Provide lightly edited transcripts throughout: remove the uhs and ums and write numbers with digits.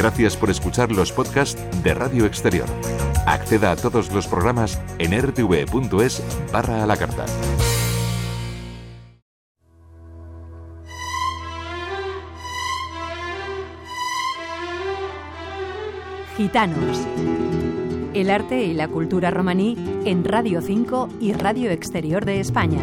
Gracias por escuchar los podcasts de Radio Exterior. Acceda a todos los programas en rtv.es/a la carta. Gitanos. El arte y la cultura romaní en Radio 5 y Radio Exterior de España.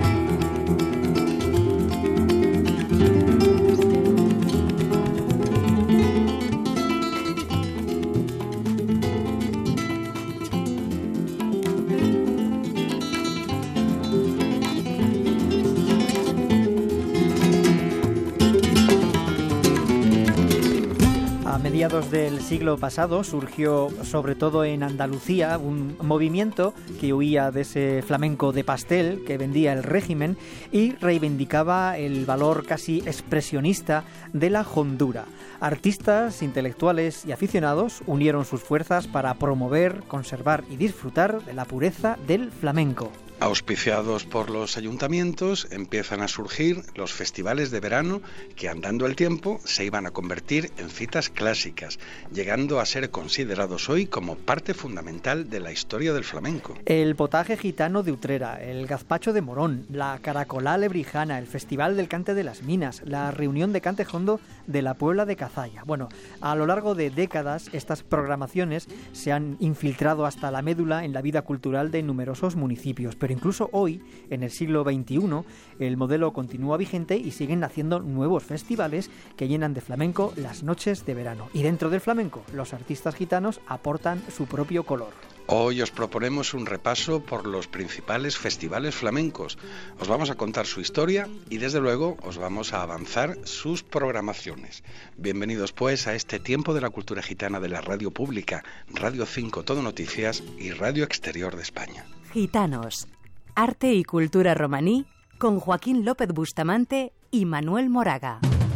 A mediados del siglo pasado surgió, sobre todo en Andalucía, un movimiento que huía de ese flamenco de pastel que vendía el régimen y reivindicaba el valor casi expresionista de la hondura. Artistas, intelectuales y aficionados unieron sus fuerzas para promover, conservar y disfrutar de la pureza del flamenco. Auspiciados por los ayuntamientos, empiezan a surgir los festivales de verano que, andando el tiempo, se iban a convertir en citas clásicas, llegando a ser considerados hoy como parte fundamental de la historia del flamenco. El potaje gitano de Utrera, el gazpacho de Morón, la caracolá lebrijana, el festival del cante de las minas, la reunión de cante jondo de la Puebla de Cazalla. Bueno, a lo largo de décadas, estas programaciones se han infiltrado hasta la médula en la vida cultural de numerosos municipios, pero incluso hoy, en el siglo XXI, el modelo continúa vigente y siguen naciendo nuevos festivales que llenan de flamenco las noches de verano. Y dentro del flamenco, los artistas gitanos aportan su propio color. Hoy os proponemos un repaso por los principales festivales flamencos. Os vamos a contar su historia y desde luego os vamos a avanzar sus programaciones. Bienvenidos pues a este tiempo de la cultura gitana de la radio pública, Radio 5 Todo Noticias y Radio Exterior de España. Gitanos. Arte y cultura romaní con Joaquín López Bustamante y Manuel Moraga.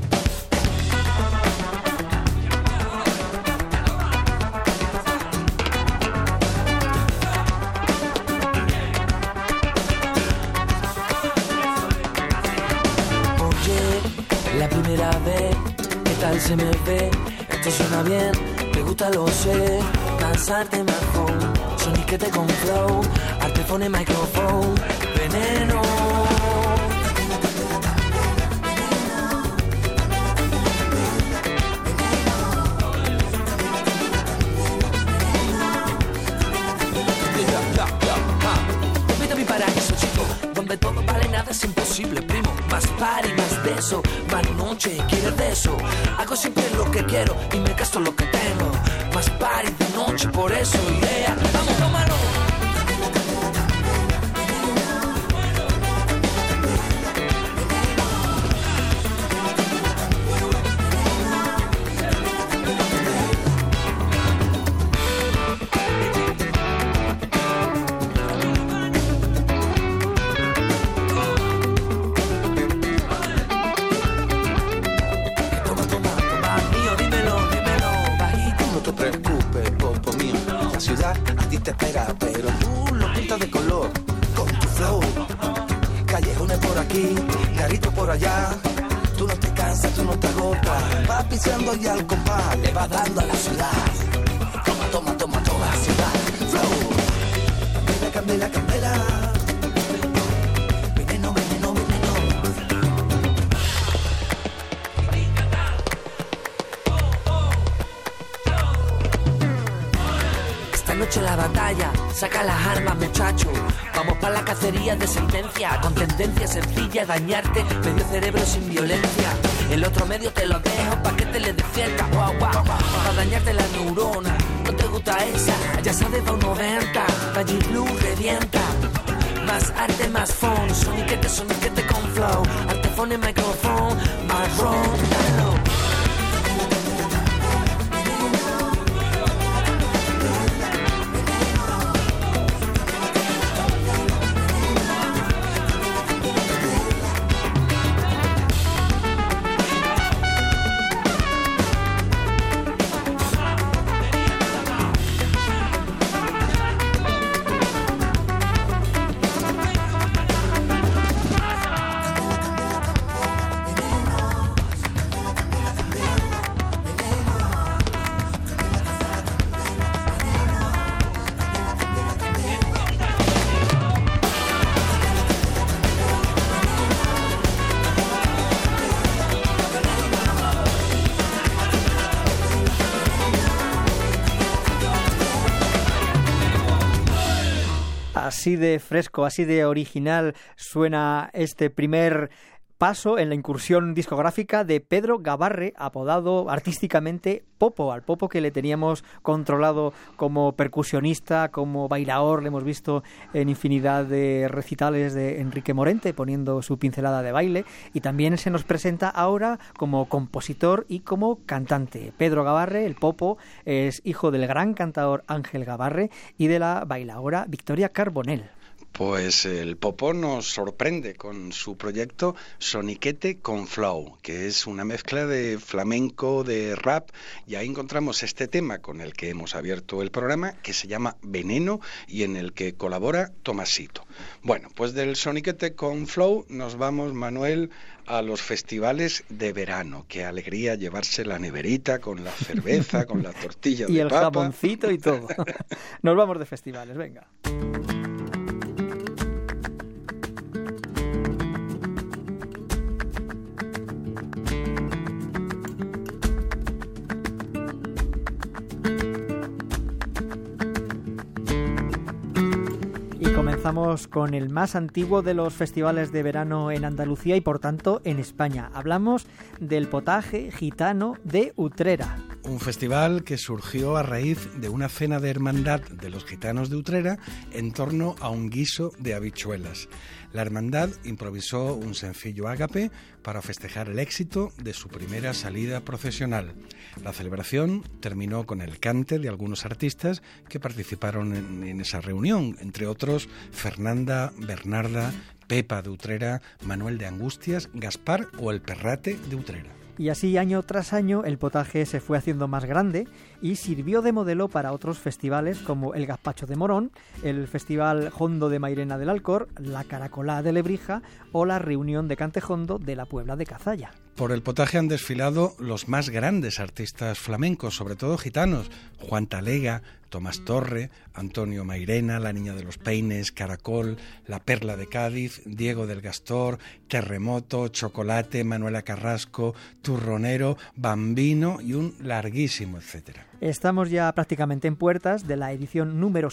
Oye, la primera vez, ¿qué tal se me ve? Esto suena bien, te gusta, lo sé. Danzarte mejor. Soniquete con flow, artefone, micrófono, veneno. Invita a mi paraíso, chico, donde todo vale, nada es imposible, primo. Más party, más de eso, más noche, quieres de eso. Hago siempre lo que quiero y me gasto lo que tengo. Más party de noche, por eso, idea. Vamos, tómalo. Te espera, pero tú lo pintas de color con tu flow. Callejones por aquí, carito por allá. Tú no te cansas, tú no te agotas. Vas pisando y al compás le vas dando a la ciudad. Toma, toma, toma, toma, ciudad. Flow. Candela, candela, candela. Veneno, veneno, veneno. Noche la batalla, saca las armas, muchacho. Vamos pa' la cacería de sentencia, con tendencia sencilla, dañarte, medio cerebro sin violencia. El otro medio te lo dejo pa' que te le defienda, guau, guau, pa' dañarte la neurona. No te gusta esa, ya sabes, da un 90. Magic Blue revienta. Más arte, más phone, soniquete con flow. Artefone, micrófono, más rock, dalo. Así de fresco, así de original suena este primer paso en la incursión discográfica de Pedro Gabarre, apodado artísticamente Popo, al Popo que le teníamos controlado como percusionista, como bailaor. Le hemos visto en infinidad de recitales de Enrique Morente poniendo su pincelada de baile, y también se nos presenta ahora como compositor y como cantante. Pedro Gabarre, el Popo, es hijo del gran cantador Ángel Gabarre y de la bailaora Victoria Carbonell. Pues el Popo nos sorprende con su proyecto Soniquete con Flow, que es una mezcla de flamenco, de rap, y ahí encontramos este tema con el que hemos abierto el programa, que se llama Veneno y en el que colabora Tomasito. Bueno, pues del Soniquete con Flow nos vamos, Manuel, a los festivales de verano. Qué alegría llevarse la neverita con la cerveza, con la tortilla y de el papa. Jamoncito y todo. Nos vamos de festivales, venga. Comenzamos con el más antiguo de los festivales de verano en Andalucía y por tanto en España. Hablamos del Potaje Gitano de Utrera. Un festival que surgió a raíz de una cena de hermandad de los gitanos de Utrera en torno a un guiso de habichuelas. La hermandad improvisó un sencillo ágape para festejar el éxito de su primera salida procesional. La celebración terminó con el cante de algunos artistas que participaron en esa reunión, entre otros Fernanda, Bernarda, Pepa de Utrera, Manuel de Angustias, Gaspar o el Perrate de Utrera. Y así año tras año el potaje se fue haciendo más grande y sirvió de modelo para otros festivales como el Gazpacho de Morón, el Festival Hondo de Mairena del Alcor, la Caracolá de Lebrija o la Reunión de Cantejondo de la Puebla de Cazalla. Por el potaje han desfilado los más grandes artistas flamencos, sobre todo gitanos: Juan Talega, Tomás Torre, Antonio Mairena, La Niña de los Peines, Caracol, La Perla de Cádiz, Diego del Gastor, Terremoto, Chocolate, Manuela Carrasco, Turronero, Bambino y un larguísimo etcétera. Estamos ya prácticamente en puertas de la edición número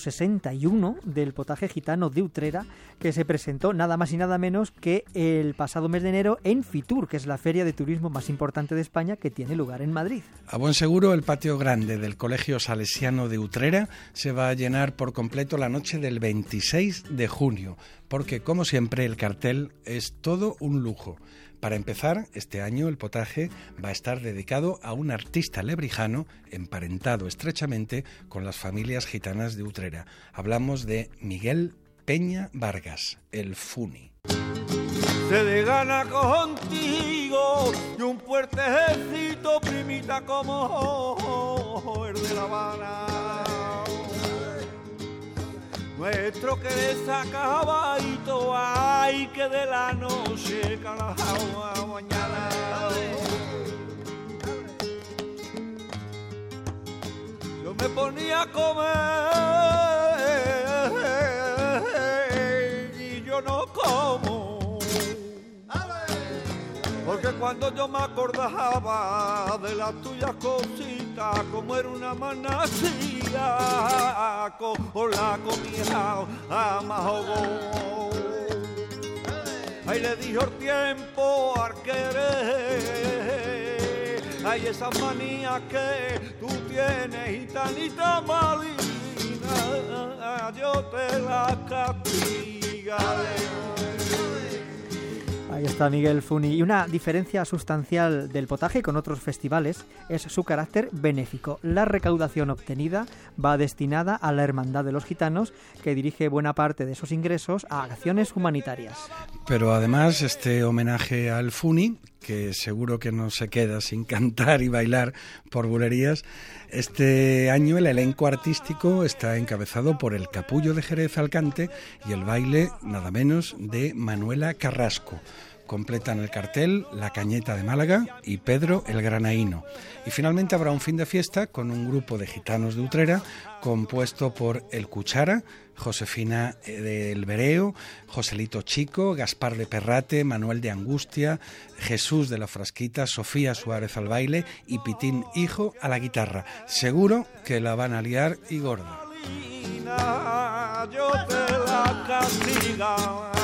61 del Potaje Gitano de Utrera, que se presentó nada más y nada menos que el pasado mes de enero en Fitur, que es la feria de turismo más importante de España, que tiene lugar en Madrid. A buen seguro, el patio grande del Colegio Salesiano de Utrera se va a llenar por completo la noche del 26 de junio, porque, como siempre, el cartel es todo un lujo. Para empezar, este año el potaje va a estar dedicado a un artista lebrijano emparentado estrechamente con las familias gitanas de Utrera. Hablamos de Miguel Peña Vargas, el Funi. Se de gana contigo y un fuerte ejército, primita, como el de La Habana. Nuestro que desacabadito, ay, que de la noche calajao a mañana. Yo me ponía a comer y yo no como, porque cuando yo me acordaba de las tuyas cositas, como era una manacía, con la comida a mahogón. Ahí le dijo el tiempo al querer, ay, esa manía que tú tienes, gitanita malina, yo te la castigaré. Ahí está Miguel Funi. Y una diferencia sustancial del potaje con otros festivales es su carácter benéfico. La recaudación obtenida va destinada a la Hermandad de los Gitanos, que dirige buena parte de esos ingresos a acciones humanitarias. Pero además este homenaje al Funi, que seguro que no se queda sin cantar y bailar por bulerías, este año el elenco artístico está encabezado por el Capullo de Jerez Alcante y el baile nada menos de Manuela Carrasco. Completan el cartel La Cañeta de Málaga y Pedro el Granaíno. Y finalmente habrá un fin de fiesta con un grupo de gitanos de Utrera compuesto por El Cuchara, Josefina del Bereo, Joselito Chico, Gaspar de Perrate, Manuel de Angustia, Jesús de la Frasquita, Sofía Suárez al baile y Pitín Hijo a la guitarra. Seguro que la van a liar y gorda. yo te la castiga.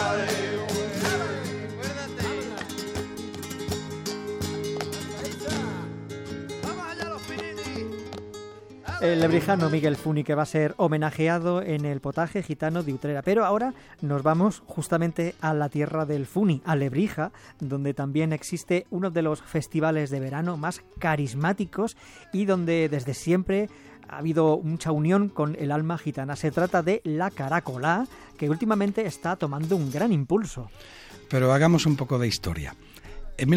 El lebrijano Miguel Funi, que va a ser homenajeado en el potaje gitano de Utrera. Pero ahora nos vamos justamente a la tierra del Funi, a Lebrija, donde también existe uno de los festivales de verano más carismáticos y donde desde siempre ha habido mucha unión con el alma gitana. Se trata de la Caracolá, que últimamente está tomando un gran impulso. Pero hagamos un poco de historia. En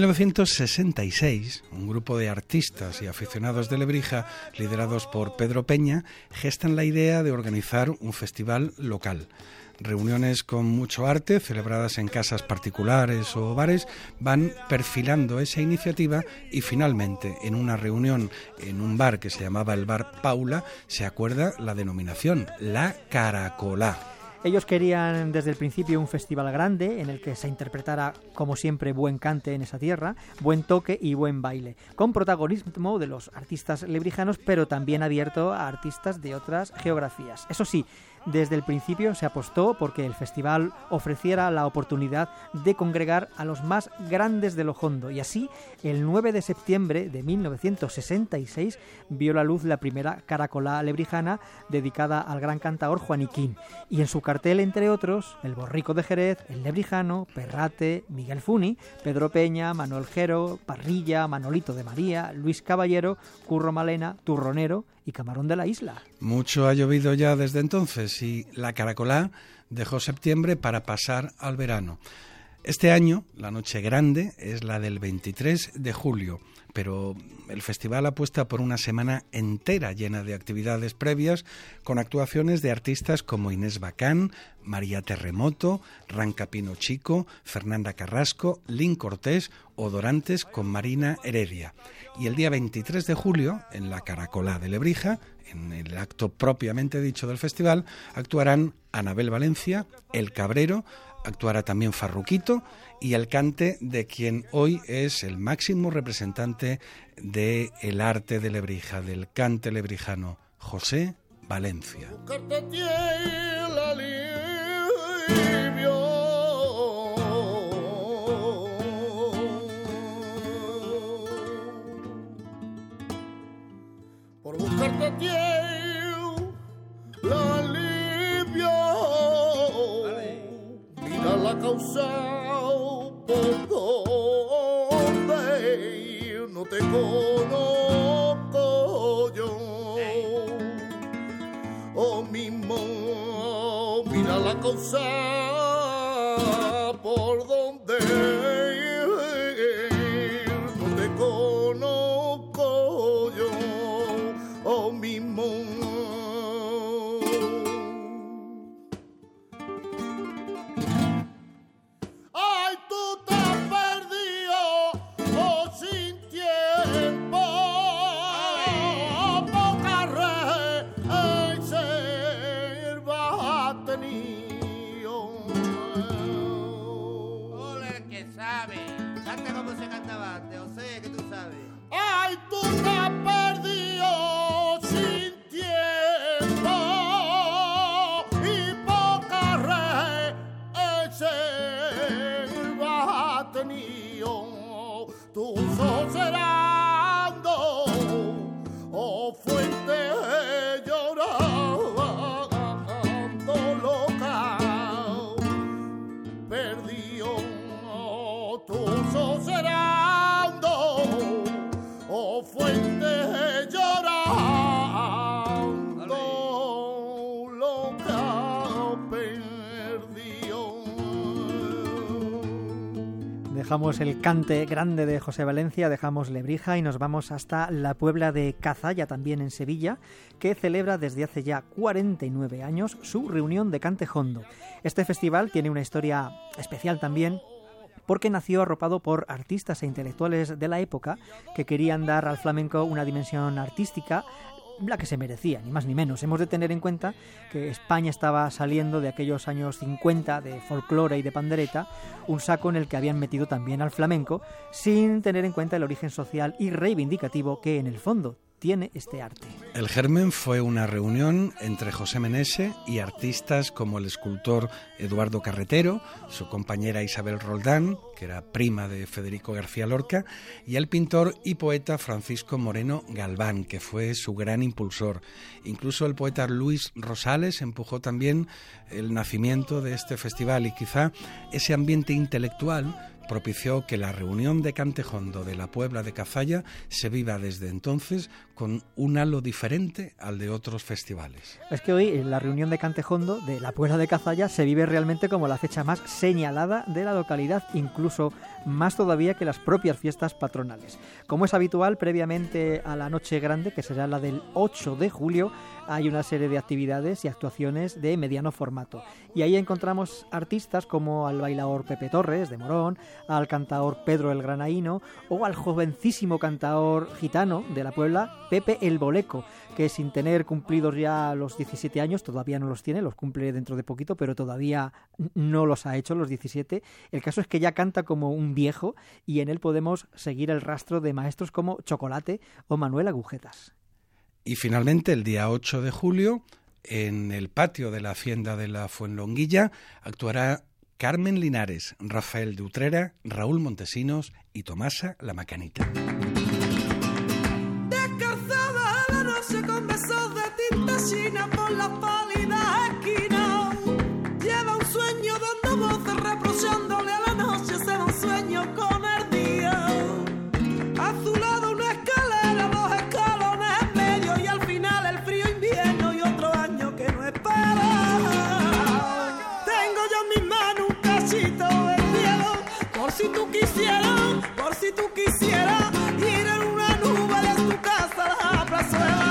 1966, un grupo de artistas y aficionados de Lebrija, liderados por Pedro Peña, gestan la idea de organizar un festival local. Reuniones con mucho arte, celebradas en casas particulares o bares, van perfilando esa iniciativa y finalmente, en una reunión en un bar que se llamaba el Bar Paula, se acuerda la denominación, la Caracolá. Ellos querían desde el principio un festival grande en el que se interpretara, como siempre, buen cante en esa tierra, buen toque y buen baile, con protagonismo de los artistas lebrijanos, pero también abierto a artistas de otras geografías. Eso sí, desde el principio se apostó porque el festival ofreciera la oportunidad de congregar a los más grandes de Lojondo, y así, el 9 de septiembre de 1966 vio la luz la primera Caracolá lebrijana dedicada al gran cantaor Juaniquín, y en su cartel, entre otros, el Borrico de Jerez, el Lebrijano, Perrate, Miguel Funi, Pedro Peña, Manuel Jero, Parrilla, Manolito de María, Luis Caballero, Curro Malena, Turronero y Camarón de la Isla. Mucho ha llovido ya desde entonces y la Caracolá dejó septiembre para pasar al verano. Este año, la noche grande es la del 23 de julio, pero el festival apuesta por una semana entera llena de actividades previas, con actuaciones de artistas como Inés Bacán, María Terremoto, Ranca Pino Chico, Fernanda Carrasco, Lin Cortés o Dorantes con Marina Heredia. Y el día 23 de julio, en la Caracolá de Lebrija, en el acto propiamente dicho del festival, actuarán Anabel Valencia, El Cabrero, actuará también Farruquito y el cante de quien hoy es el máximo representante del arte de Lebrija, del cante lebrijano, José Valencia. Por buscarte tiempo, la alivio. Mira la causa por donde no te conozco yo. Oh mismo, mira la causa por donde no te conozco yo. Oh mismo. Ay, tú te has perdido, oh, sin tiempo. Poca reserva has tenido. Hola, el que sabe. Canta como se cantaba antes, o sea que tú sabes. Ay, tú te has perdido sin tiempo y poca reserva has tenido. Tú socerando, oh fuente llorando loca, perdió. Tú socerando, oh fuente llorando loca, perdió. Dejamos el cante grande de José Valencia, dejamos Lebrija y nos vamos hasta la Puebla de Cazalla, también en Sevilla, que celebra desde hace ya 49 años su reunión de cante jondo. Este festival tiene una historia especial también, porque nació arropado por artistas e intelectuales de la época que querían dar al flamenco una dimensión artística, la que se merecía, ni más ni menos. Hemos de tener en cuenta que España estaba saliendo de aquellos años 50 de folclore y de pandereta, un saco en el que habían metido también al flamenco, sin tener en cuenta el origen social y reivindicativo que en el fondo tiene este arte. El germen fue una reunión entre José Menese y artistas como el escultor Eduardo Carretero, su compañera Isabel Roldán, que era prima de Federico García Lorca, y el pintor y poeta Francisco Moreno Galván, que fue su gran impulsor. Incluso el poeta Luis Rosales empujó también el nacimiento de este festival, y quizá ese ambiente intelectual propició que la reunión de Cantejondo de la Puebla de Cazalla se viva desde entonces con un halo diferente al de otros festivales. Es que hoy la reunión de Cantejondo de la Puebla de Cazalla se vive realmente como la fecha más señalada de la localidad, incluso más todavía que las propias fiestas patronales. Como es habitual, previamente a la Noche Grande, que será la del 8 de julio, hay una serie de actividades y actuaciones de mediano formato. Y ahí encontramos artistas como al bailaor Pepe Torres, de Morón, al cantaor Pedro el Granaíno o al jovencísimo cantaor gitano de la Puebla, Pepe el Boleco, que sin tener cumplidos ya los 17 años, todavía no los tiene, los cumple dentro de poquito, pero todavía no los ha hecho los 17. El caso es que ya canta como un viejo y en él podemos seguir el rastro de maestros como Chocolate o Manuel Agujetas. Y finalmente, el día 8 de julio, en el patio de la Hacienda de la Fuenlonguilla, actuará Carmen Linares, Rafael de Utrera, Raúl Montesinos y Tomasa la Macanita. Descalzada la noche con besos de tinta china por las pálidas esquinas, lleva un sueño dando voces reprochándole a la noche ser un sueño con el día. A su lado una escalera, dos escalones en medio y al final el frío invierno y otro año que no espera. Tengo yo en mis manos un cachito de cielo, por si tú quisieras ir en una nube de tu casa a la plazuela.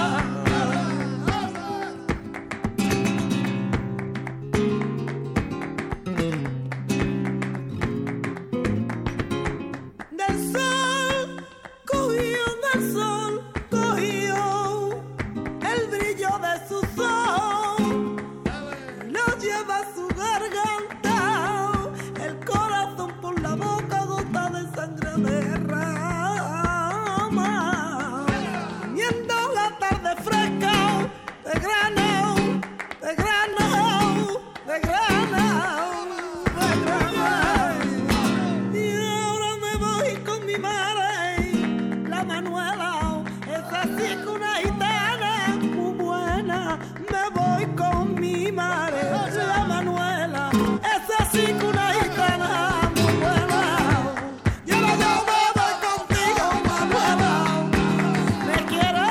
Del sol cogió el brillo de su sol, lo lleva a su garganta, el corazón por la boca gota de sangre derrama, viendo la tarde fresca de grano, de grano, de grano, de grano. Y ahora me voy con mi madre, la Manuela, es así que una gitana muy buena. Me voy con mi madre, la Manuela, es así que una gitana muy buena. Yo me voy contigo, Manuela, me quiero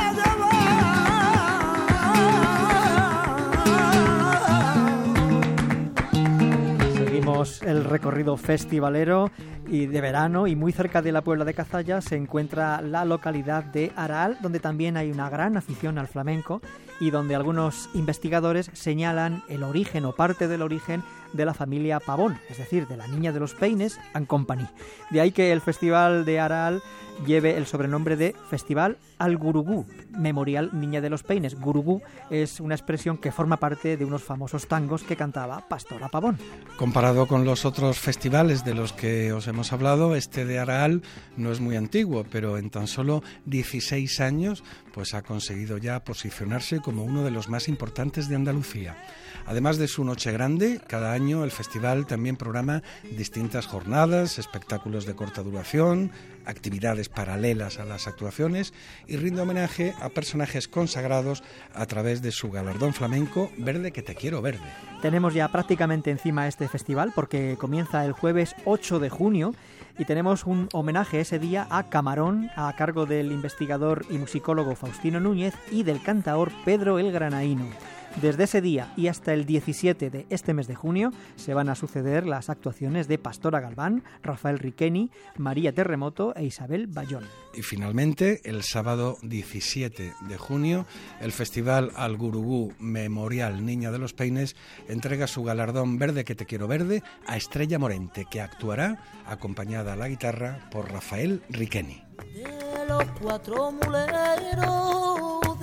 llevar. Seguimos el recorrido festivalero y de verano, y muy cerca de la Puebla de Cazalla se encuentra la localidad de Aral, donde también hay una gran afición al flamenco y donde algunos investigadores señalan el origen o parte del origen de la familia Pavón, es decir, de la Niña de los Peines and Company. De ahí que el Festival de Aral lleve el sobrenombre de Festival al Gurugú, Memorial Niña de los Peines. Gurugú es una expresión que forma parte de unos famosos tangos que cantaba Pastora Pavón. Comparado con los otros festivales de los que os hemos hablado, este de Aral no es muy antiguo, pero en tan solo 16 años pues ha conseguido ya posicionarse como uno de los más importantes de Andalucía. Además de su Noche Grande, cada año el festival también programa distintas jornadas, espectáculos de corta duración, actividades paralelas a las actuaciones y rinde homenaje a personajes consagrados a través de su galardón flamenco Verde que te quiero verde. Tenemos ya prácticamente encima este festival porque comienza el jueves 8 de junio y tenemos un homenaje ese día a Camarón a cargo del investigador y musicólogo Faustino Núñez y del cantaor Pedro el Granaíno. Desde ese día y hasta el 17 de este mes de junio se van a suceder las actuaciones de Pastora Galván, Rafael Riqueni, María Terremoto e Isabel Bayón. Y finalmente, el sábado 17 de junio, el Festival Al Gurugú Memorial Niña de los Peines entrega su galardón Verde que te quiero verde a Estrella Morente, que actuará acompañada a la guitarra por Rafael Riqueni. De los cuatro muleros,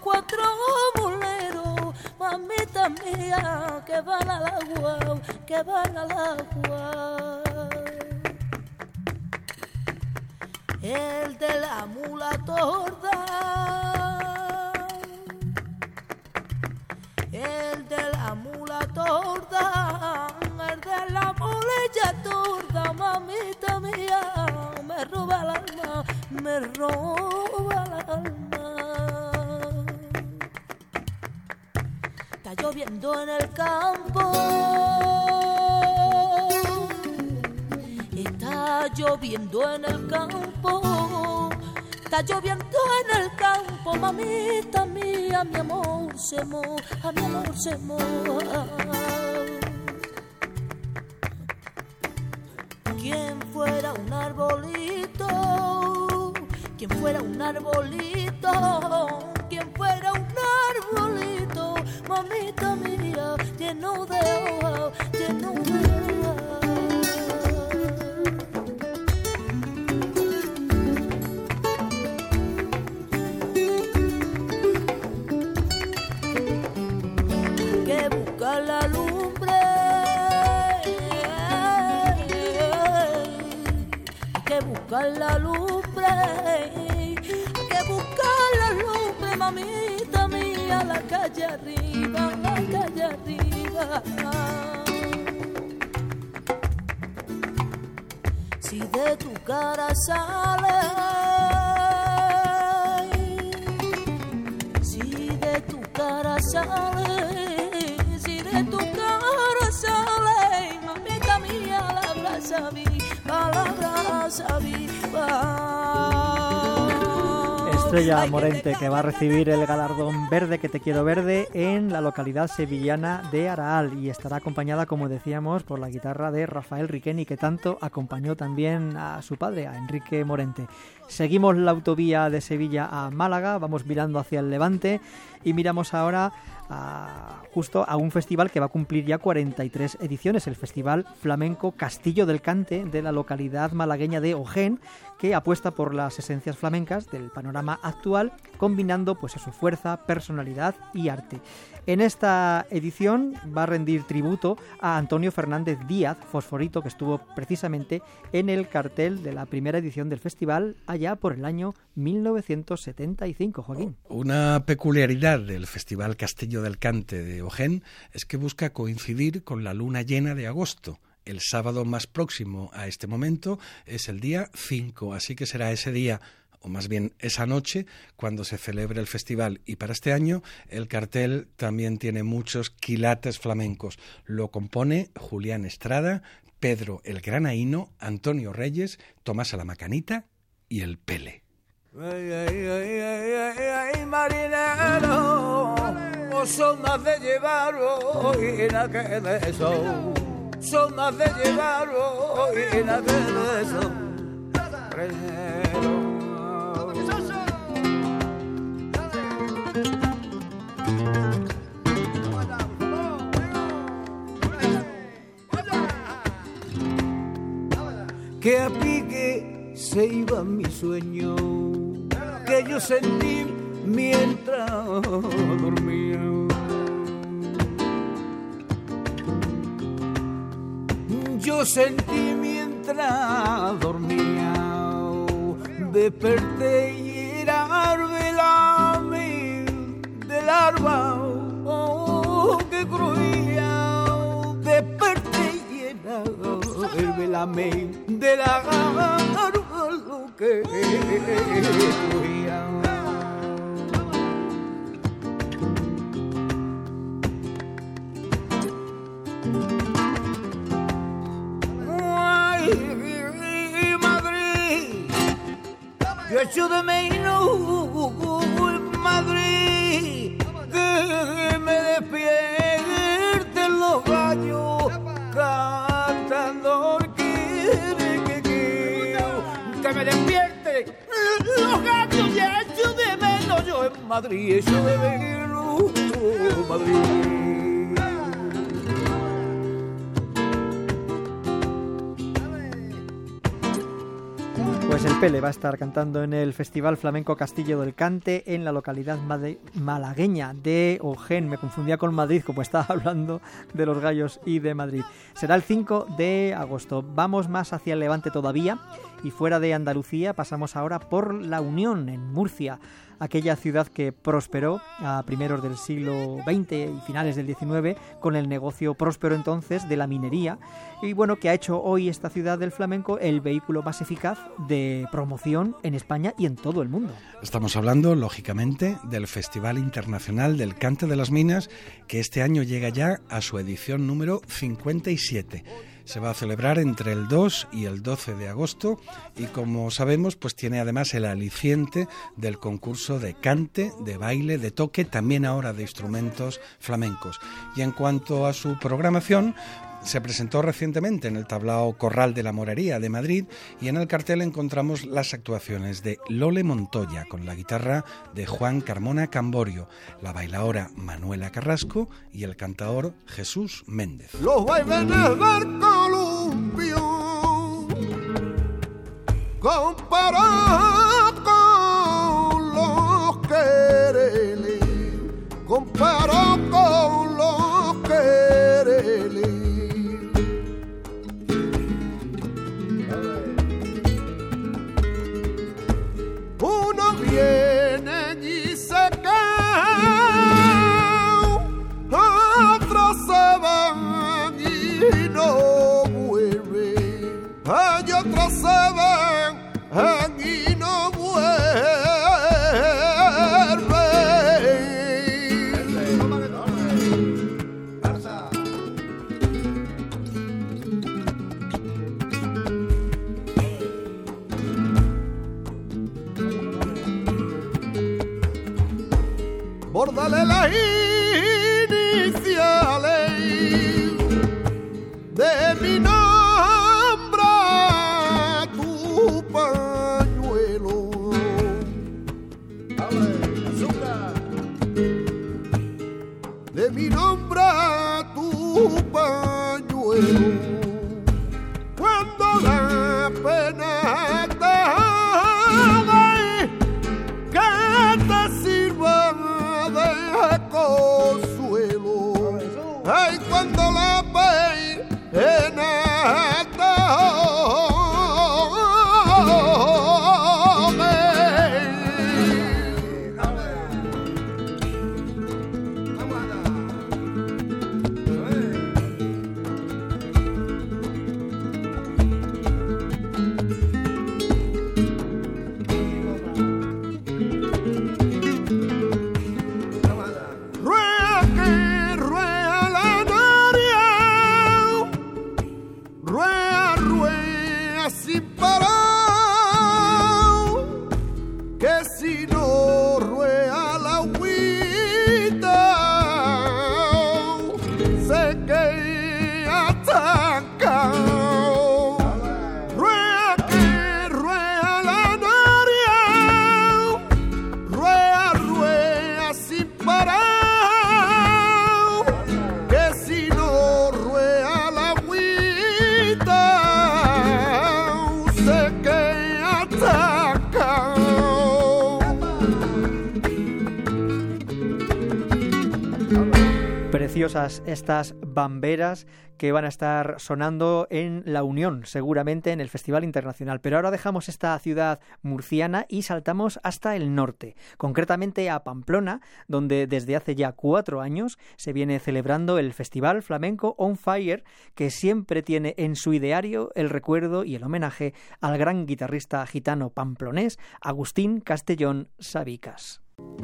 mamita mía, que van al agua, que van al agua. El de la mula torda, lloviendo en el campo. Está lloviendo en el campo. Está lloviendo en el campo, mamita mía, mi amor se moja, mi amor se moja. Quien fuera un arbolito, quien fuera un arbolito, quien fuera un arbolito, mamita mía, lleno de hoja, lleno de hoja. Que busca la lumbre, que busca la lumbre, que busca la lumbre, mamita mía, la calle arriba, la calle arriba. Si de tu cara sale, si de tu cara sale, si de tu cara sale, mamita mía, la brasa viva, la brasa viva. Estrella Morente, que va a recibir el galardón Verde que te quiero verde en la localidad sevillana de Araal, y estará acompañada, como decíamos, por la guitarra de Rafael Riqueni, que tanto acompañó también a su padre, a Enrique Morente. Seguimos la autovía de Sevilla a Málaga, vamos mirando hacia el Levante y miramos ahora justo a un festival que va a cumplir ya 43 ediciones, el Festival Flamenco Castillo del Cante de la localidad malagueña de Ojén, que apuesta por las esencias flamencas del panorama actual, combinando pues su fuerza, personalidad y arte. En esta edición va a rendir tributo a Antonio Fernández Díaz, Fosforito, que estuvo precisamente en el cartel de la primera edición del festival allá por el año 1975, Joaquín. Una peculiaridad del Festival Castillo del Cante de Ojén es que busca coincidir con la luna llena de agosto. El sábado más próximo a este momento es el día 5, así que será ese día, o más bien esa noche, cuando se celebre el festival. Y para este año el cartel también tiene muchos quilates flamencos. Lo compone Julián Estrada, Pedro el Granaíno, Antonio Reyes, Tomás a la Macanita y el Pele. Ay, marinero, son más de llevar hoy en aquel beso, son más de llevar hoy en aquel beso. Que a pique se iba mi sueño, que yo sentí mientras dormía. Yo sentí mientras dormía, desperté y era velame del alba, oh, que cruía. Desperté y era el velame de la gana que cruía. Yo echo de menos Madrid, que me despierten los gallos cantando que me despierten los gallos. Y echo de menos yo en Madrid, echo de menos Madrid. Pues el Pele va a estar cantando en el Festival Flamenco Castillo del Cante en la localidad malagueña de Ojén. Me confundía con Madrid, como estaba hablando de los gallos y de Madrid. Será el 5 de agosto. Vamos más hacia el Levante todavía y fuera de Andalucía pasamos ahora por La Unión, en Murcia. aquella ciudad que prosperó a primeros del siglo XX y finales del XIX con el negocio próspero entonces de la minería, y bueno, que ha hecho hoy esta ciudad del flamenco el vehículo más eficaz de promoción en España y en todo el mundo. Estamos hablando, lógicamente, del Festival Internacional del Cante de las Minas, que este año llega ya a su edición número 57. Se va a celebrar entre el 2 y el 12 de agosto y, como sabemos, pues tiene además el aliciente del concurso de cante, de baile, de toque, también ahora de instrumentos flamencos. Y en cuanto a su programación, se presentó recientemente en el Tablao Corral de la Morería de Madrid y en el cartel encontramos las actuaciones de Lole Montoya con la guitarra de Juan Carmona Camborio, la bailaora Manuela Carrasco y el cantador Jesús Méndez. Los vaivenes del columpio comparado con los quereles, comparado con los quereles. Uno viene y se cae, otros se van y no vuelven, hay otros se van y no vuelven. Bórdale las iniciales de mi nombre a tu pañuelo. Azúcar. De mi nombre a tu pañuelo. Cuando la pena te que te sirva de consuelo, ay, cuando la pena te Preciosas estas bamberas que van a estar sonando en La Unión, seguramente en el Festival Internacional. Pero ahora dejamos esta ciudad murciana y saltamos hasta el norte, concretamente a Pamplona, donde desde hace ya 4 años se viene celebrando el Festival Flamenco On Fire, que siempre tiene en su ideario el recuerdo y el homenaje al gran guitarrista gitano pamplonés Agustín Castellón Sabicas.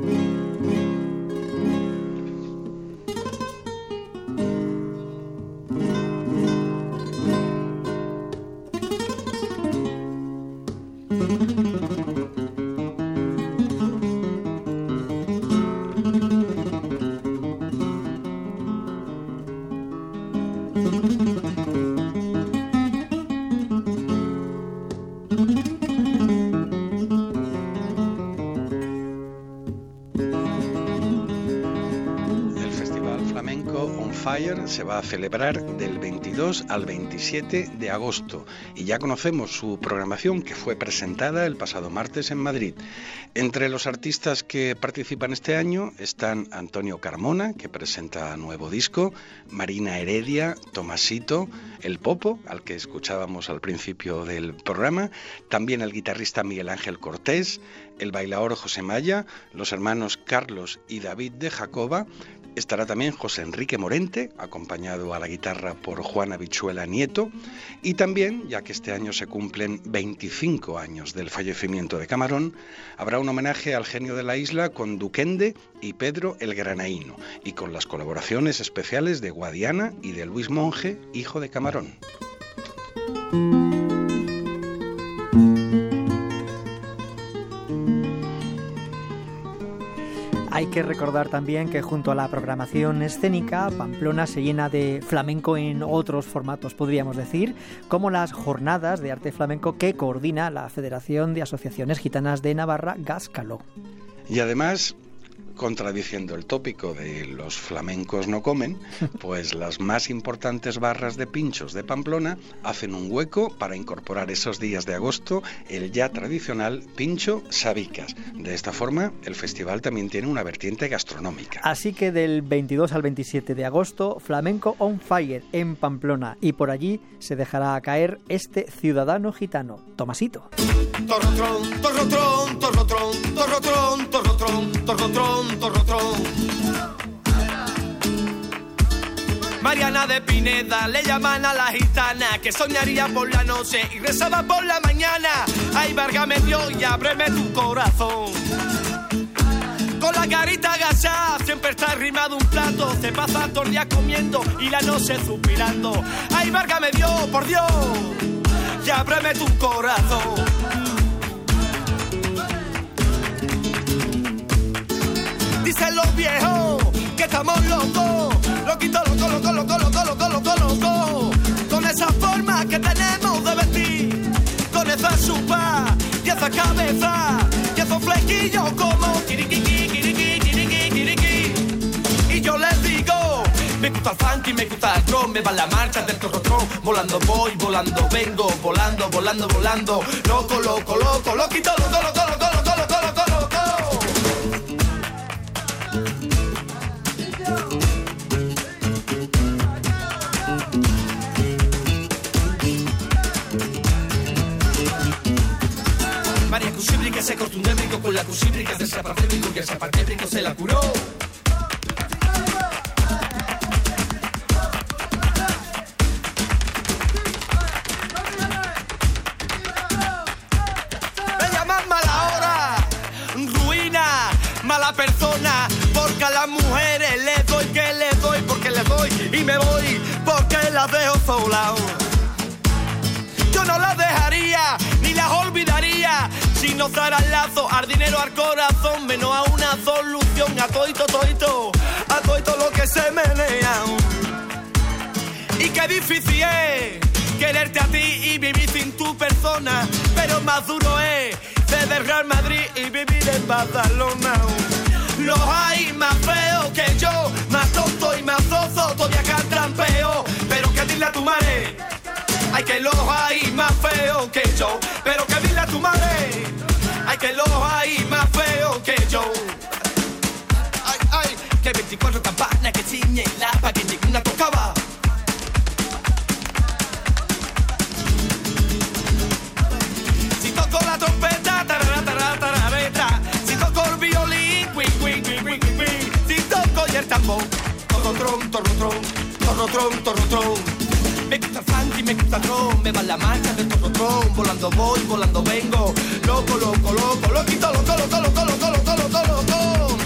Se va a celebrar del 22 al 27 de agosto y ya conocemos su programación, que fue presentada el pasado martes en Madrid. Entre los artistas que participan este año están Antonio Carmona, que presenta nuevo disco, Marina Heredia, Tomasito, El Popo, al que escuchábamos al principio del programa, también el guitarrista Miguel Ángel Cortés, el bailaor José Maya, los hermanos Carlos y David de Jacoba. Estará también José Enrique Morente, acompañado a la guitarra por Juan Habichuela Nieto. Y también, ya que este año se cumplen 25 años del fallecimiento de Camarón, habrá un homenaje al genio de la isla con Duquende y Pedro el Granaíno, y con las colaboraciones especiales de Guadiana y de Luis Monge, hijo de Camarón. Hay que recordar también que junto a la programación escénica, Pamplona se llena de flamenco en otros formatos, podríamos decir, como las jornadas de arte flamenco que coordina la Federación de Asociaciones Gitanas de Navarra, Gáscalo. Y además, contradiciendo el tópico de los flamencos no comen, pues las más importantes barras de pinchos de Pamplona hacen un hueco para incorporar esos días de agosto el ya tradicional pincho sabicas. De esta forma, el festival también tiene una vertiente gastronómica. Así que del 22 al 27 de agosto, Flamenco on Fire en Pamplona, y por allí se dejará caer este ciudadano gitano, Tomasito. Torrotrón, torrotrón, torrotrón, torrotrón, torrotrón, torrotrón, torrotrón. Mariana de Pineda le llaman a la gitana que soñaría por la noche y rezaba por la mañana. Ay, várgame Dios y ábreme tu corazón. Con la carita agachada siempre está arrimado un plato. Se pasa todo el día comiendo y la noche suspirando. Ay, várgame Dios, por Dios, y ábreme tu corazón. Dicen los viejos que estamos locos, loquito, loco, loco, loco, loco, loco, loco, loco, con esa forma que tenemos de vestir, con esa chupa y esa cabeza y esos flequillos como kirikiqui, kiriqui, kiriqui, kiriqui. Y yo les digo, me gusta el funky, me gusta el drum, me va la marcha del torrotrón, volando voy, volando vengo, volando, volando, volando, loco, loco, loco, loquito, loco, loco, loco, loco, loco, loco, loco. María Cusíbrica se cortó un débrico con la cusíbrica del sapartébrico y el sapartébrico se la curó. Me llaman mala hora, ruina, mala persona, porque a las mujeres les doy que les doy, porque les doy y me voy, porque las dejo solas. Yo no las dejaría, ni las olvidaría, si nos darán lazo, al dinero, al corazón, menos a una solución, a toito, toito, a toito lo que se menea. Y qué difícil es quererte a ti y vivir sin tu persona, pero más duro es ser del Real Madrid y vivir en Badalona. Los hay más feos que yo, más tonto y más zozo, todavía cantan peor, pero que dile a tu madre. Ay, que los hay más feos que yo, pero que dile a tu madre. Ay, que los hay más feos que yo. Ay, ay, que 24 campanas que ciñen la pa' que ninguna tocaba. Si toco la trompeta, tarara, tarara, tarareta. Si toco el violín, quin, quin, quin, quin, quin, quin. Si toco y el tambor, torrotrón, torrotrón, torrotrón, torrotrón. Me gusta el funky, me gusta el drum, me va la marcha del torrotrón, volando voy, volando vengo, loco, loco, loco, loquito, loco, loco, loco, loco, loco, loco, loco.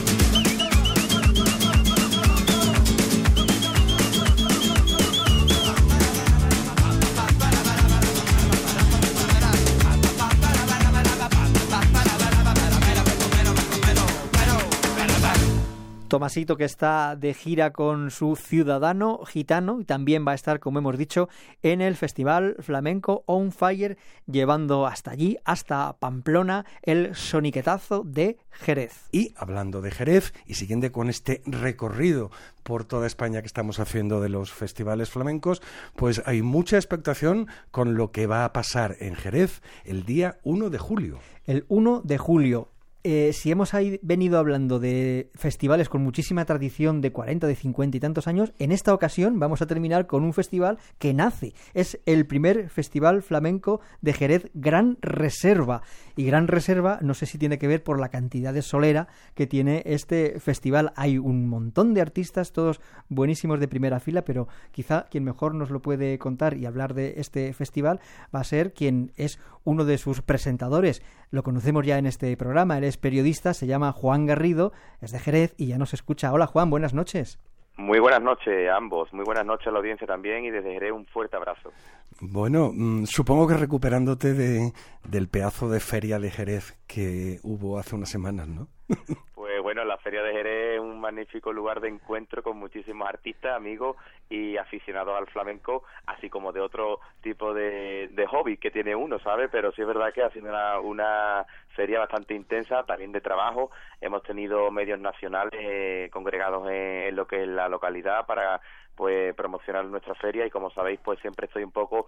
Tomasito, que está de gira con su ciudadano gitano, y también va a estar, como hemos dicho, en el Festival Flamenco on Fire, llevando hasta allí, hasta Pamplona, el soniquetazo de Jerez. Y hablando de Jerez, y siguiendo con este recorrido por toda España que estamos haciendo de los festivales flamencos, pues hay mucha expectación con lo que va a pasar en Jerez el día 1 de julio. El 1 de julio. si hemos venido hablando de festivales con muchísima tradición de 40, de 50 y tantos años, en esta ocasión vamos a terminar con un festival que nace. Es el primer festival flamenco de Jerez, Gran Reserva. Y Gran Reserva, no sé si tiene que ver por la cantidad de solera que tiene este festival. Hay un montón de artistas, todos buenísimos de primera fila, pero quizá quien mejor nos lo puede contar y hablar de este festival va a ser quien es uno de sus presentadores. Lo conocemos ya en este programa, él es periodista, se llama Juan Garrido, es de Jerez y ya nos escucha. Hola Juan, buenas noches. Muy buenas noches a ambos, muy buenas noches a la audiencia también y desde Jerez un fuerte abrazo. Bueno, supongo que recuperándote del pedazo de feria de Jerez que hubo hace unas semanas, ¿no? Pues bueno, la Feria de Jerez es un magnífico lugar de encuentro con muchísimos artistas, amigos y aficionados al flamenco, así como de otro tipo de hobby que tiene uno, ¿sabes? Pero sí es verdad que ha sido una feria bastante intensa, también de trabajo. Hemos tenido medios nacionales congregados en lo que es la localidad para pues promocionar nuestra feria y como sabéis pues siempre estoy un poco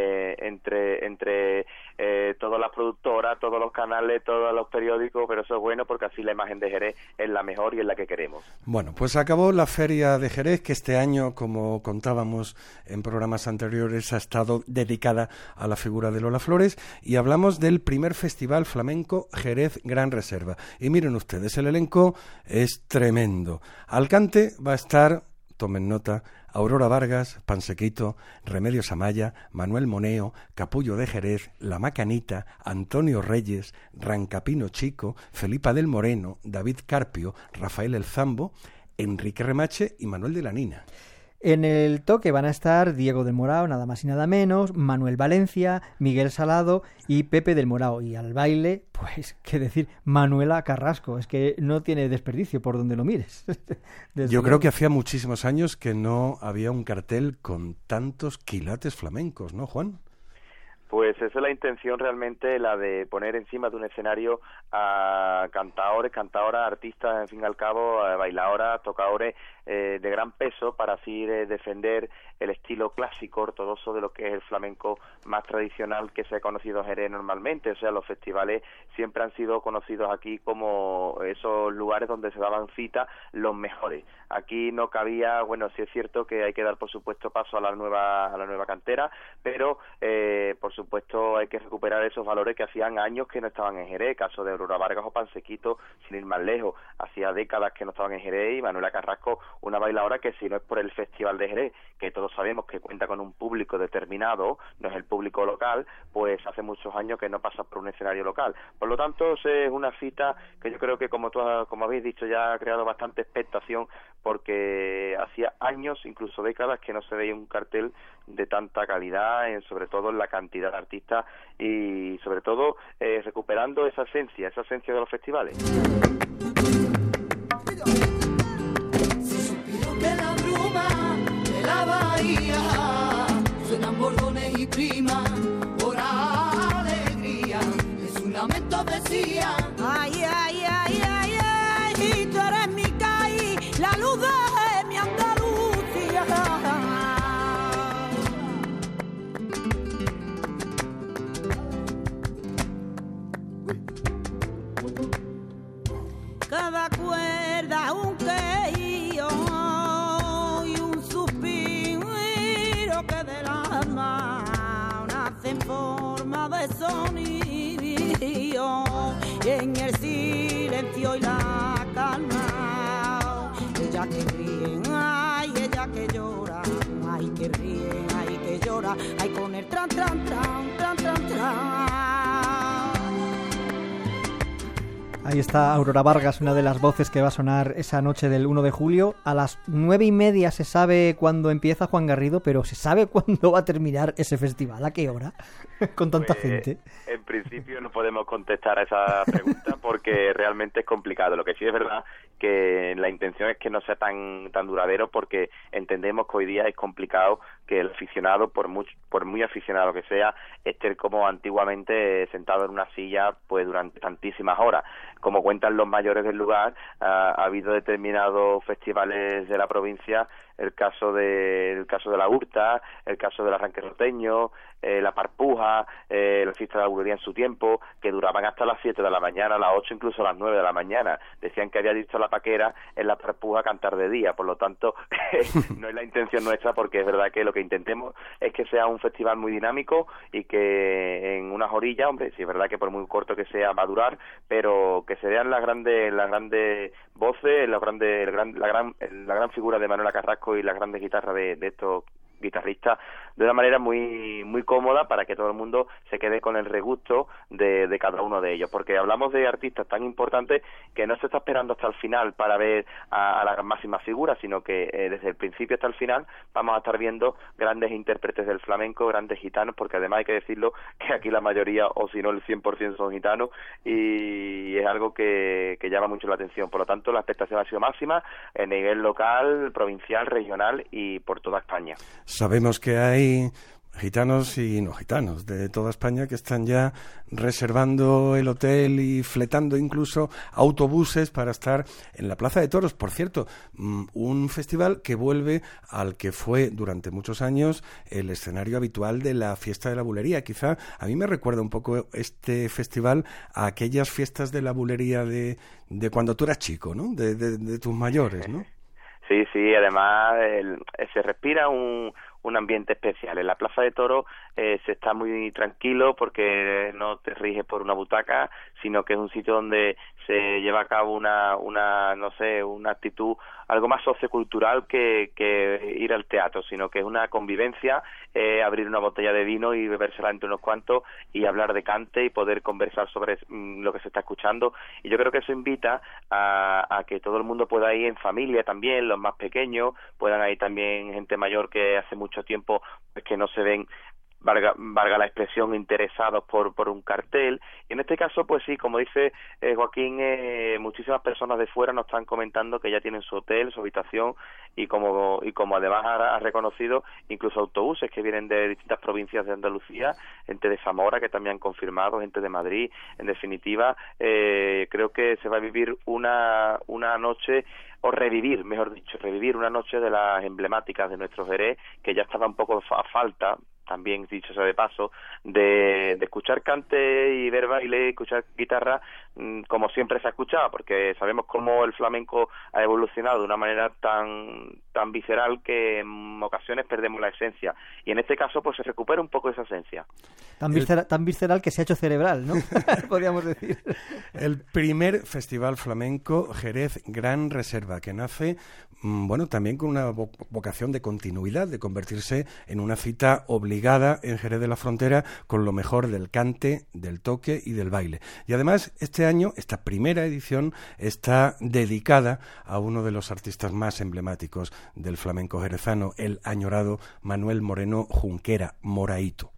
entre todas las productoras, todos los canales, todos los periódicos, pero eso es bueno porque así la imagen de Jerez es la mejor y es la que queremos. Bueno, pues acabó la feria de Jerez, que este año, como contábamos en programas anteriores, ha estado dedicada a la figura de Lola Flores y hablamos del primer festival flamenco Jerez Gran Reserva. Y miren ustedes, el elenco es tremendo. Al cante va a estar, tomen nota, Aurora Vargas, Pansequito, Remedios Amaya, Manuel Moneo, Capullo de Jerez, La Macanita, Antonio Reyes, Rancapino Chico, Felipa del Moreno, David Carpio, Rafael El Zambo, Enrique Remache y Manuel de la Nina. En el toque van a estar Diego del Morao, nada más y nada menos, Manuel Valencia, Miguel Salado y Pepe del Morao. Y al baile, pues, qué decir, Manuela Carrasco. Es que no tiene desperdicio por donde lo mires. Yo creo que hacía muchísimos años que no había un cartel con tantos quilates flamencos, ¿no, Juan? Pues esa es la intención realmente, la de poner encima de un escenario a cantaores, cantadoras, artistas, en fin y al cabo, bailadoras, tocadores de gran peso para así defender el estilo clásico ortodoxo de lo que es el flamenco más tradicional que se ha conocido en Jerez normalmente. O sea, los festivales siempre han sido conocidos aquí como esos lugares donde se daban cita los mejores. Aquí no cabía, bueno, sí es cierto que hay que dar por supuesto paso a la nueva cantera, pero por supuesto hay que recuperar esos valores que hacían años que no estaban en Jerez, caso de Aurora Vargas o Pansequito, sin ir más lejos, hacía décadas que no estaban en Jerez, y Manuela Carrasco, una bailadora que si no es por el Festival de Jerez, que todos sabemos que cuenta con un público determinado, no es el público local, pues hace muchos años que no pasa por un escenario local. Por lo tanto, es una cita que yo creo que como habéis dicho ya ha creado bastante expectación, porque hacía años, incluso décadas, que no se veía un cartel de tanta calidad, sobre todo en la cantidad de artistas y sobre todo recuperando esa esencia de los festivales. De la bruma de la bahía suenan bordones y primas por alegría, es un lamento decía, ay, ay, ay, ay, ay, y tú eres mi caí, la luz de mi Andalucía. Cada cuerda un quejío y un suspiro que del alma nace en forma de sonido, y en el silencio y la calma, ella que ríe, ay, ella que llora, ay, que ríe, ay, que llora, ay, con el tran, tran, tran, tran, tran, tran. Ahí está Aurora Vargas, una de las voces que va a sonar esa noche del 1 de julio. A las 9:30 se sabe cuándo empieza, Juan Garrido, pero ¿se sabe cuándo va a terminar ese festival? ¿A qué hora? Con tanta gente. En principio no podemos contestar a esa pregunta porque realmente es complicado. Lo que sí es verdad que la intención es que no sea tan duradero, porque entendemos que hoy día es complicado que el aficionado, por muy aficionado que sea, esté como antiguamente sentado en una silla pues durante tantísimas horas. Como cuentan los mayores del lugar, ha habido determinados festivales de la provincia el caso de la hurta, el caso del arranque roteño, la parpuja, la fiesta de la bulería en su tiempo, que duraban hasta las 7 de la mañana, a las 8, incluso a las 9 de la mañana. Decían que había dicho la paquera en la parpuja cantar de día, por lo tanto no es la intención nuestra, porque es verdad que lo que intentemos es que sea un festival muy dinámico y que en unas orillas, hombre, sí es verdad que por muy corto que sea va a durar, pero que se vean las grandes voces, la gran figura de Manuela Carrasco y las grandes guitarras de estos guitarristas de una manera muy muy cómoda, para que todo el mundo se quede con el regusto de cada uno de ellos, porque hablamos de artistas tan importantes que no se está esperando hasta el final para ver a las máximas figuras, sino que desde el principio hasta el final vamos a estar viendo grandes intérpretes del flamenco, grandes gitanos, porque además hay que decirlo que aquí la mayoría, o si no el 100%, son gitanos, y es algo que llama mucho la atención. Por lo tanto, la expectación ha sido máxima a nivel local, provincial, regional y por toda España. Sabemos que hay gitanos y no gitanos de toda España que están ya reservando el hotel y fletando incluso autobuses para estar en la Plaza de Toros. Por cierto, un festival que vuelve al que fue durante muchos años el escenario habitual de la fiesta de la bulería. Quizá a mí me recuerda un poco este festival a aquellas fiestas de la bulería de cuando tú eras chico, ¿no? De tus mayores, ¿no? Sí, además se respira un ambiente especial. En la Plaza de Toros se está muy tranquilo, porque no te riges por una butaca, sino que es un sitio donde se lleva a cabo una actitud algo más sociocultural que ir al teatro, sino que es una convivencia, abrir una botella de vino y bebérsela entre unos cuantos y hablar de cante y poder conversar sobre lo que se está escuchando. Y yo creo que eso invita a que todo el mundo pueda ir en familia también, los más pequeños, puedan ir también gente mayor que hace mucho tiempo pues que no se ven, valga la expresión, interesados por un cartel. Y en este caso, pues sí, como dice Joaquín, muchísimas personas de fuera nos están comentando que ya tienen su hotel, su habitación, y como además ha reconocido, incluso autobuses que vienen de distintas provincias de Andalucía, gente de Zamora que también han confirmado, gente de Madrid. En definitiva, creo que se va a vivir una noche, o revivir una noche de las emblemáticas de nuestro Jerez, que ya estaba un poco a falta, también dicho sea de paso, de escuchar cante y ver baile, escuchar guitarra como siempre se ha escuchado, porque sabemos cómo el flamenco ha evolucionado de una manera tan visceral que en ocasiones perdemos la esencia, y en este caso pues se recupera un poco esa esencia. Tan visceral que se ha hecho cerebral, ¿no? Podríamos decir. El primer festival flamenco Jerez Gran Reserva, que nace también con una vocación de continuidad, de convertirse en una cita obligada en Jerez de la Frontera con lo mejor del cante, del toque y del baile. Y además este año, esta primera edición, está dedicada a uno de los artistas más emblemáticos del flamenco jerezano, el añorado Manuel Moreno Junquera, Moraito.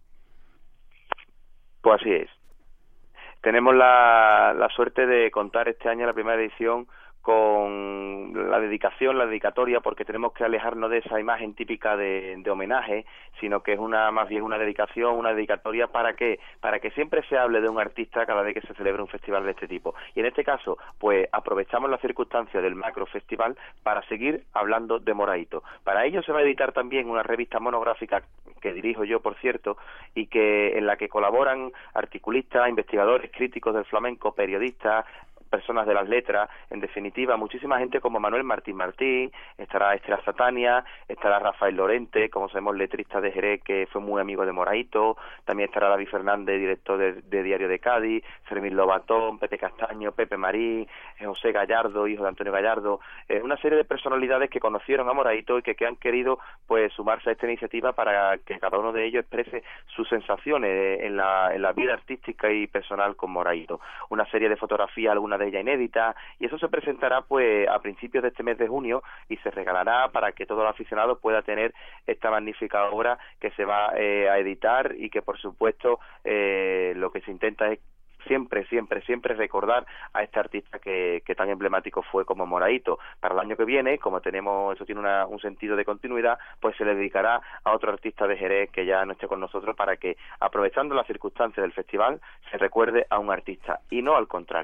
Pues así es. Tenemos la suerte de contar este año, la primera edición, con la dedicatoria, porque tenemos que alejarnos de esa imagen típica de homenaje, sino que es más bien una dedicación, una dedicatoria para que siempre se hable de un artista cada vez que se celebra un festival de este tipo. Y en este caso, pues aprovechamos la circunstancia del macro festival para seguir hablando de Moraito. Para ello se va a editar también una revista monográfica que dirijo yo, por cierto, y en la que colaboran articulistas, investigadores, críticos del flamenco, periodistas, personas de las letras, en definitiva, muchísima gente como Manuel Martín, estará Estela Satania, estará Rafael Lorente, como sabemos, letrista de Jerez, que fue muy amigo de Moraito, también estará David Fernández, director de Diario de Cádiz, Fermín Lobatón, Pepe Castaño, Pepe Marín, José Gallardo, hijo de Antonio Gallardo, una serie de personalidades que conocieron a Moraito y que han querido pues sumarse a esta iniciativa para que cada uno de ellos exprese sus sensaciones en la vida artística y personal con Moraito. Una serie de fotografías, algunas de ella inédita, y eso se presentará pues a principios de este mes de junio y se regalará para que todo el aficionado pueda tener esta magnífica obra que se va a editar, y que por supuesto lo que se intenta es siempre recordar a este artista que tan emblemático fue como Moraito. Para el año que viene, como eso tiene un sentido de continuidad, pues se le dedicará a otro artista de Jerez que ya no esté con nosotros, para que, aprovechando las circunstancias del festival, se recuerde a un artista y no al contrario.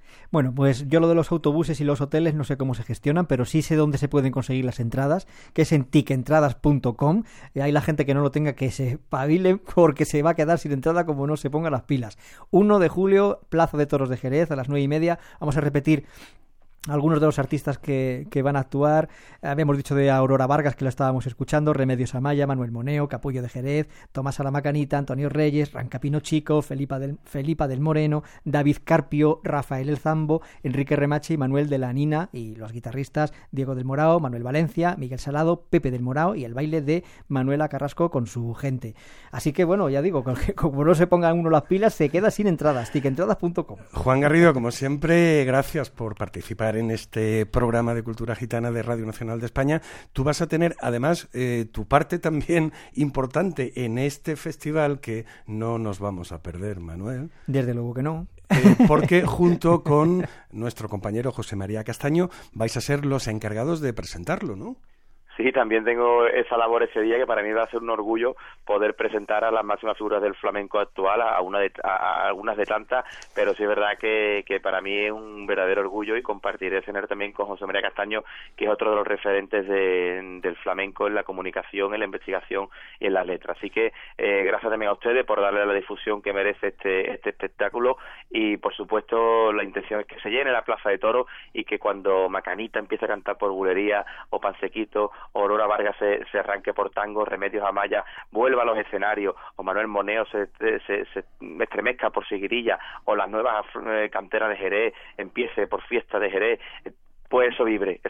Bueno, pues yo lo de los autobuses y los hoteles no sé cómo se gestionan, pero sí sé dónde se pueden conseguir las entradas, que es en tiquentradas.com. Y hay la gente que no lo tenga que se pabile porque se va a quedar sin entrada como no se ponga las pilas. 1 de julio, Plaza de Toros de Jerez, a las 9:30. Vamos a repetir algunos de los artistas que van a actuar. Habíamos dicho de Aurora Vargas, que lo estábamos escuchando, Remedios Amaya, Manuel Moneo, Capullo de Jerez, Tomás Alamacanita, Antonio Reyes, Rancapino Chico, Felipa del Moreno, David Carpio, Rafael El Zambo, Enrique Remache y Manuel de la Nina, y los guitarristas Diego del Morao, Manuel Valencia, Miguel Salado, Pepe del Morao y el baile de Manuela Carrasco con su gente. Así que bueno, ya digo, como no se pongan uno las pilas, se queda sin entradas. Tiquentradas.com. Juan Garrido, como siempre, gracias por participar en este programa de cultura gitana de Radio Nacional de España. Tú vas a tener, además, tu parte también importante en este festival que no nos vamos a perder, Manuel. Desde luego que no. Porque junto con nuestro compañero José María Castaño vais a ser los encargados de presentarlo, ¿no? Sí, también tengo esa labor ese día, que para mí va a ser un orgullo poder presentar a las máximas figuras del flamenco actual, a algunas de tantas, pero sí es verdad que para mí es un verdadero orgullo, y compartir el escenario también con José María Castaño, que es otro de los referentes del flamenco en la comunicación, en la investigación y en las letras. Así que gracias también a ustedes por darle la difusión que merece este espectáculo, y por supuesto la intención es que se llene la Plaza de Toros y que cuando Macanita empiece a cantar por bulería, o Pansequito, o Aurora Vargas se arranque por tango, Remedios Amaya vuelva a los escenarios, o Manuel Moneo se estremezca por Seguirilla, o las nuevas canteras de Jerez empiece por Fiesta de Jerez, pues eso vibre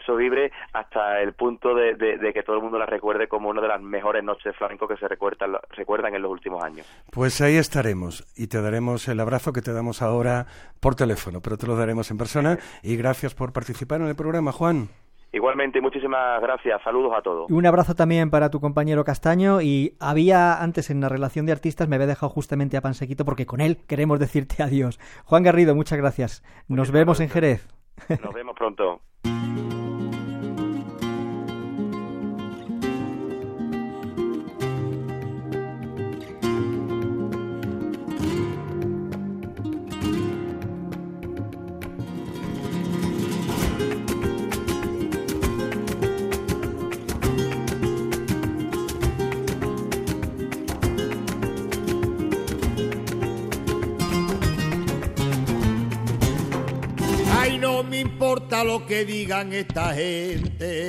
hasta el punto de que todo el mundo la recuerde como una de las mejores noches de flamenco que se recuerdan en los últimos años. Pues ahí estaremos, y te daremos el abrazo que te damos ahora por teléfono, pero te lo daremos en persona, y gracias por participar en el programa, Juan. Igualmente, muchísimas gracias. Saludos a todos. Y un abrazo también para tu compañero Castaño. Y había antes en la relación de artistas, me había dejado justamente a Pansequito, porque con él queremos decirte adiós. Juan Garrido, muchas gracias. Nos vemos en Jerez. Nos vemos pronto. No me importa lo que digan esta gente,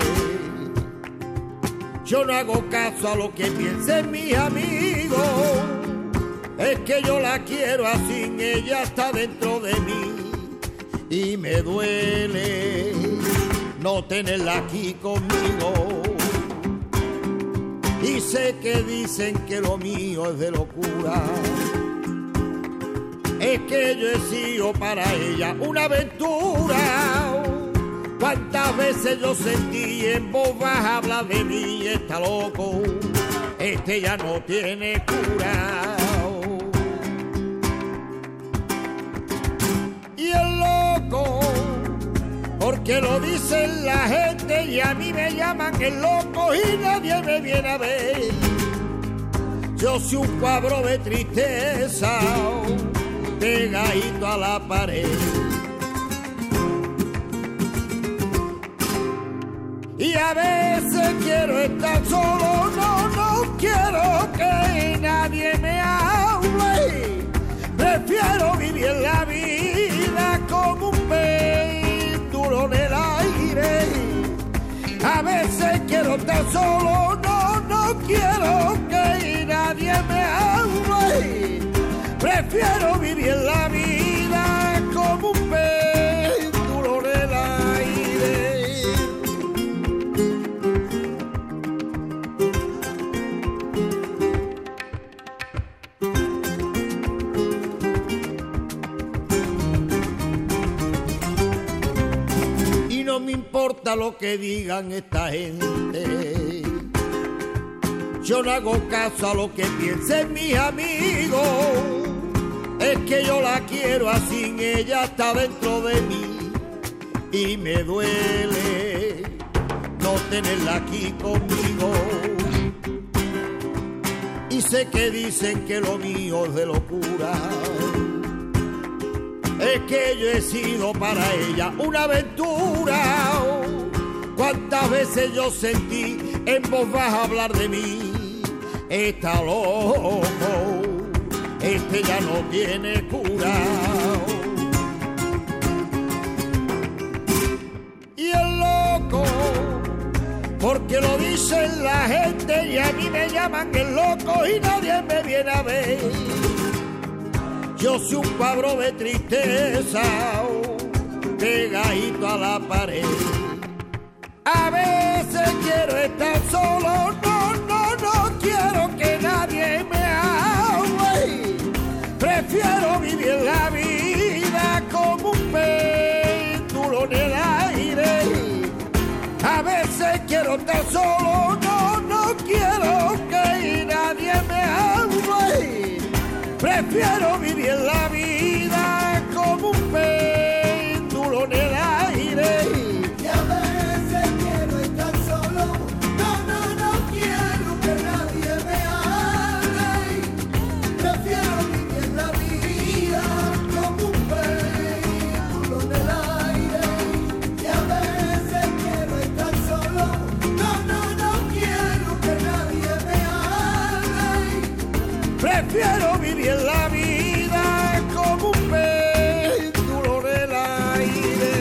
yo no hago caso a lo que piensen mis amigos, es que yo la quiero así, ella está dentro de mí, y me duele no tenerla aquí conmigo, y sé que dicen que lo mío es de locura, es que yo he sido para ella una aventura. Cuántas veces yo sentí en voz baja hablar de mí, está loco, este ya no tiene cura. Y el loco, porque lo dicen la gente y a mí me llaman el loco y nadie me viene a ver. Yo soy un cuadro de tristeza pegadito a la pared, y a veces quiero estar solo, no quiero que nadie me hable, prefiero vivir la vida como un péndulo en el aire, a veces quiero estar solo, no quiero que nadie me hable, prefiero vivir la vida como un péndulo en el aire. Y no me importa lo que digan esta gente, yo no hago caso a lo que piensen mis amigos, es que yo la quiero así, ella está dentro de mí, y me duele no tenerla aquí conmigo, y sé que dicen que lo mío es de locura, es que yo he sido para ella una aventura. Cuántas veces yo sentí en voz baja hablar de mí. Está loco, este ya no tiene cura. Y el loco, porque lo dicen la gente y a mí me llaman el loco y nadie me viene a ver. Yo soy un pabro de tristeza, pegadito a la pared. A veces quiero estar solo, no quiero que nadie me hable. Prefiero vivir la vida como un péndulo en el aire. A veces quiero estar solo, no quiero que nadie me hable. Prefiero vivir la vida como un péndulo en el aire. Y a veces quiero estar solo, no quiero que nadie me hable. Prefiero vivir la vida como un péndulo en el aire. Y a veces quiero estar solo, no quiero que nadie me hable. Prefiero vivir la vida como un péndulo en el aire.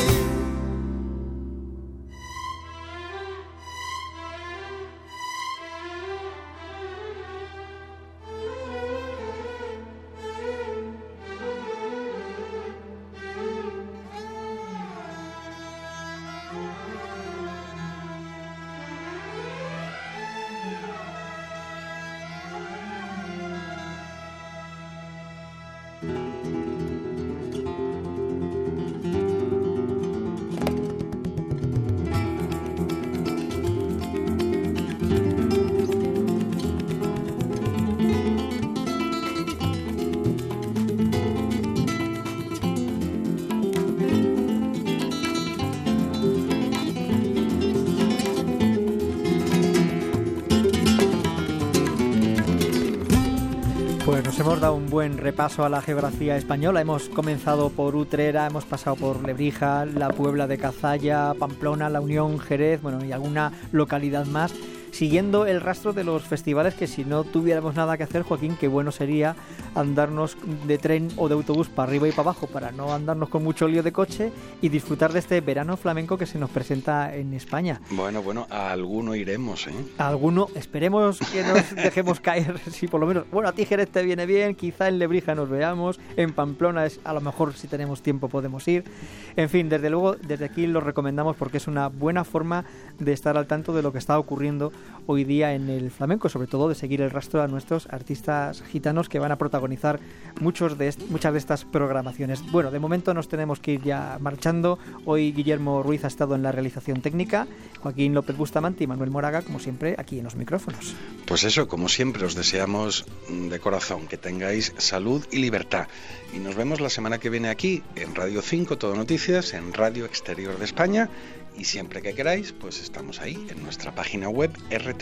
Pues nos hemos dado un buen repaso a la geografía española. Hemos comenzado por Utrera, hemos pasado por Lebrija, la Puebla de Cazalla, Pamplona, La Unión, Jerez, bueno, y alguna localidad más, siguiendo el rastro de los festivales que si no tuviéramos nada que hacer, Joaquín, qué bueno sería andarnos de tren o de autobús para arriba y para abajo para no andarnos con mucho lío de coche y disfrutar de este verano flamenco que se nos presenta en España. Bueno, a alguno iremos, ¿eh? A alguno, esperemos que nos dejemos caer, si por lo menos, bueno, a ti Jerez te viene bien, quizá en Lebrija nos veamos, en Pamplona a lo mejor si tenemos tiempo podemos ir. En fin, desde luego, desde aquí lo recomendamos porque es una buena forma de estar al tanto de lo que está ocurriendo hoy día en el flamenco, sobre todo de seguir el rastro a nuestros artistas gitanos que van a protagonizar muchas de estas programaciones. Bueno, de momento nos tenemos que ir ya marchando. Hoy Guillermo Ruiz ha estado en la realización técnica, Joaquín López Bustamante y Manuel Moraga, como siempre, aquí en los micrófonos. Pues eso, como siempre, os deseamos de corazón que tengáis salud y libertad. Y nos vemos la semana que viene aquí en Radio 5, Todo Noticias, en Radio Exterior de España. Y siempre que queráis, pues estamos ahí en nuestra página web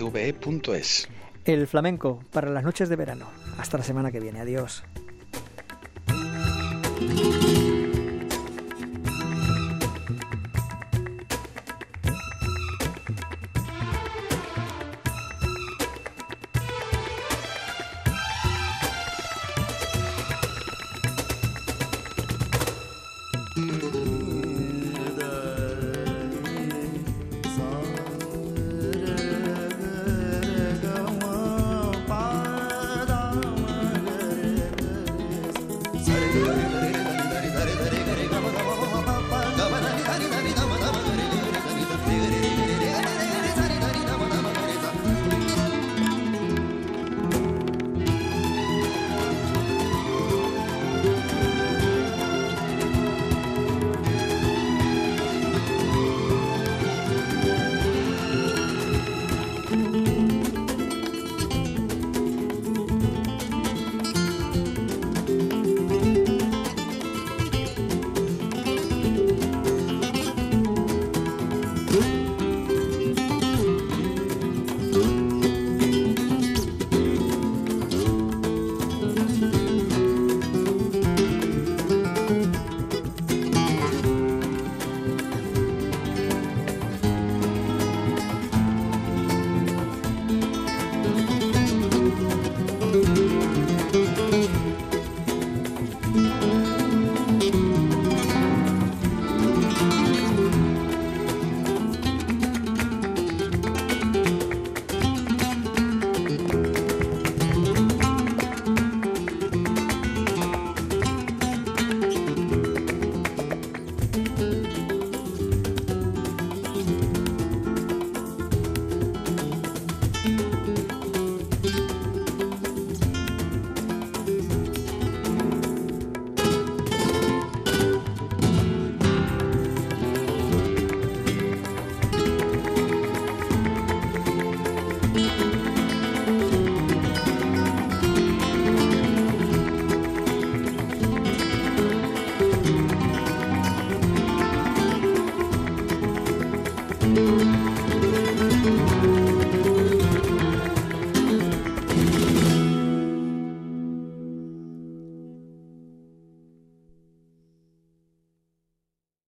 rtve.es. El flamenco para las noches de verano. Hasta la semana que viene. Adiós. Thank you.